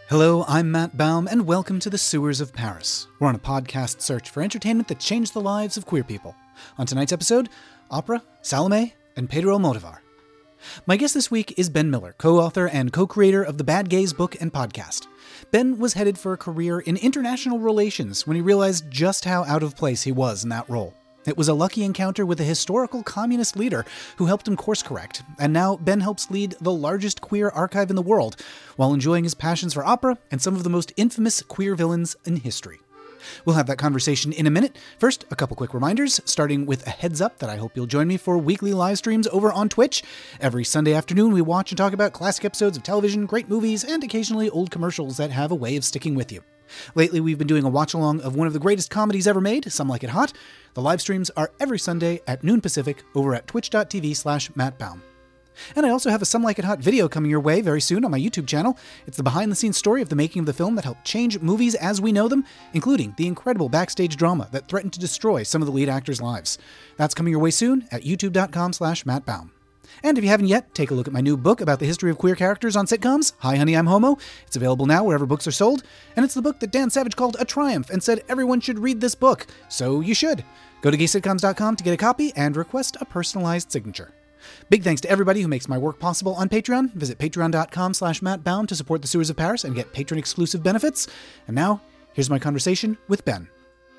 Hello, I'm Matt Baum, and welcome to the Sewers of Paris. We're on a podcast search for entertainment that changed the lives of queer people. On tonight's episode, opera, Salome, and Pedro Almodovar. My guest this week is Ben Miller, co-author and co-creator of the Bad Gays book and podcast. Ben was headed for a career in international relations when he realized just how out of place he was in that role. It was a lucky encounter with a historical communist leader who helped him course correct, and now Ben helps lead the largest queer archive in the world, while enjoying his passions for opera and some of the most infamous queer villains in history. We'll have that conversation in a minute. First, a couple quick reminders, starting with a heads up that I hope you'll join me for weekly live streams over on Twitch. Every Sunday afternoon, we watch and talk about classic episodes of television, great movies, and occasionally old commercials that have a way of sticking with you. Lately, we've been doing a watch-along of one of the greatest comedies ever made, Some Like It Hot. The live streams are every Sunday at noon Pacific over at twitch.tv/mattbaum. And I also have a Some Like It Hot video coming your way very soon on my YouTube channel. It's the behind-the-scenes story of the making of the film that helped change movies as we know them, including the incredible backstage drama that threatened to destroy some of the lead actors' lives. That's coming your way soon at youtube.com/mattbaum. And if you haven't yet, take a look at my new book about the history of queer characters on sitcoms, Hi Honey, I'm Homo. It's available now wherever books are sold, and it's the book that Dan Savage called a triumph and said everyone should read this book. So you should. Go to gaysitcoms.com to get a copy and request a personalized signature. Big thanks to everybody who makes my work possible on Patreon. Visit patreon.com/mattbaum to support the Sewers of Paris and get patron-exclusive benefits. And now, here's my conversation with Ben.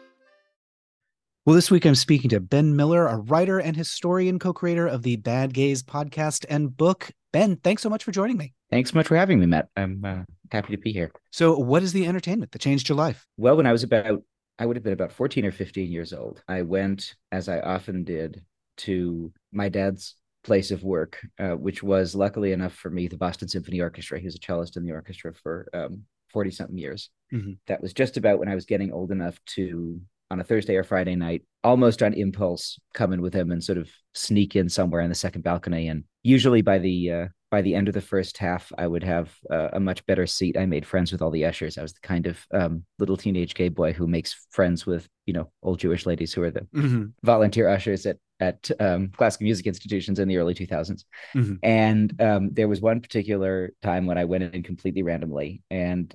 Well, this week I'm speaking to Ben Miller, a writer and historian, co-creator of the Bad Gays podcast and book. Ben, thanks so much for joining me. Thanks so much for having me, Matt. I'm happy to be here. So what is the entertainment that changed your life? Well, when I would have been about 14 or 15 years old, I went, as I often did, to my dad's place of work, which was, luckily enough for me, the Boston Symphony Orchestra. He was a cellist in the orchestra for 40-something years. Mm-hmm. That was just about when I was getting old enough to, on a Thursday or Friday night, almost on impulse, come in with him and sort of sneak in somewhere in the second balcony. And usually by the end of the first half, I would have a much better seat. I made friends with all the ushers. I was the kind of little teenage gay boy who makes friends with, old Jewish ladies who are the volunteer ushers at classical music institutions in the early 2000s. Mm-hmm. And there was one particular time when I went in completely randomly, and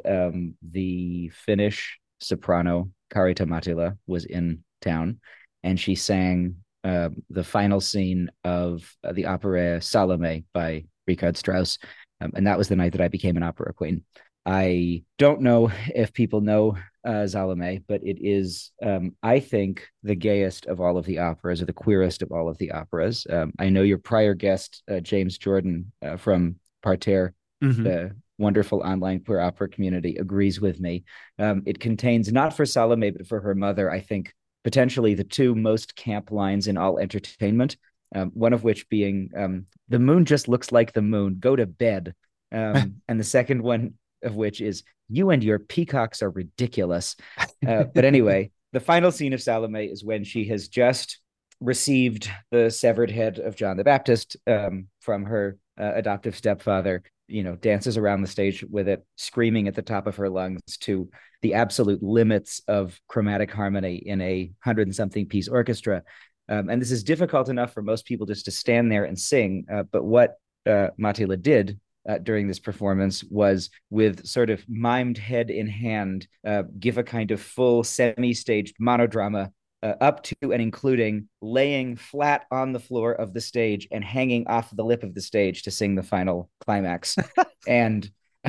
the Finnish soprano Karita Mattila was in town, and she sang the final scene of the opera Salome by Richard Strauss, and that was the night that I became an opera queen. I don't know if people know Salome, but it is, I think, the gayest of all of the operas, or the queerest of all of the operas. I know your prior guest, James Jordan from Parterre, the wonderful online queer opera community, agrees with me. It contains, not for Salome, but for her mother, I think, potentially the two most camp lines in all entertainment. One of which being, the moon just looks like the moon, go to bed. And the second one of which is, you and your peacocks are ridiculous. But anyway, the final scene of Salome is when she has just received the severed head of John the Baptist from her adoptive stepfather, dances around the stage with it, screaming at the top of her lungs to the absolute limits of chromatic harmony in a 100-and-something piece orchestra. And this is difficult enough for most people just to stand there and sing. But what Mattila did during this performance was, with sort of mimed head in hand, give a kind of full semi-staged monodrama up to and including laying flat on the floor of the stage and hanging off the lip of the stage to sing the final climax. And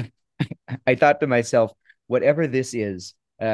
I thought to myself, whatever this is,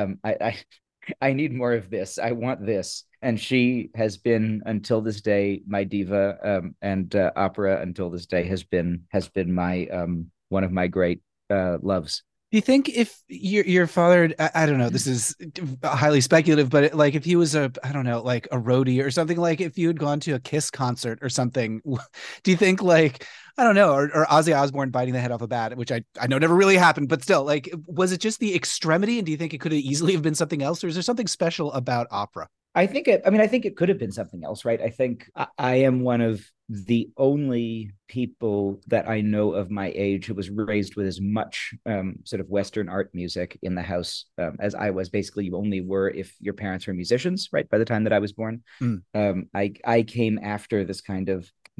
I need more of this. I want this. And she has been, until this day, my diva, and opera until this day has been my one of my great loves. Do you think if your father, I don't know, this is highly speculative, but if he was like a roadie or something, like if you had gone to a Kiss concert or something, do you think I don't know, or Ozzy Osbourne biting the head off a bat, which I know never really happened, but still, was it just the extremity? And do you think it could have easily have been something else, or is there something special about opera? I think it could have been something else, right? I think I am one of the only people that I know of my age who was raised with as much sort of Western art music in the house as I was. Basically, you only were if your parents were musicians, right? By the time that I was born, I came after this kind of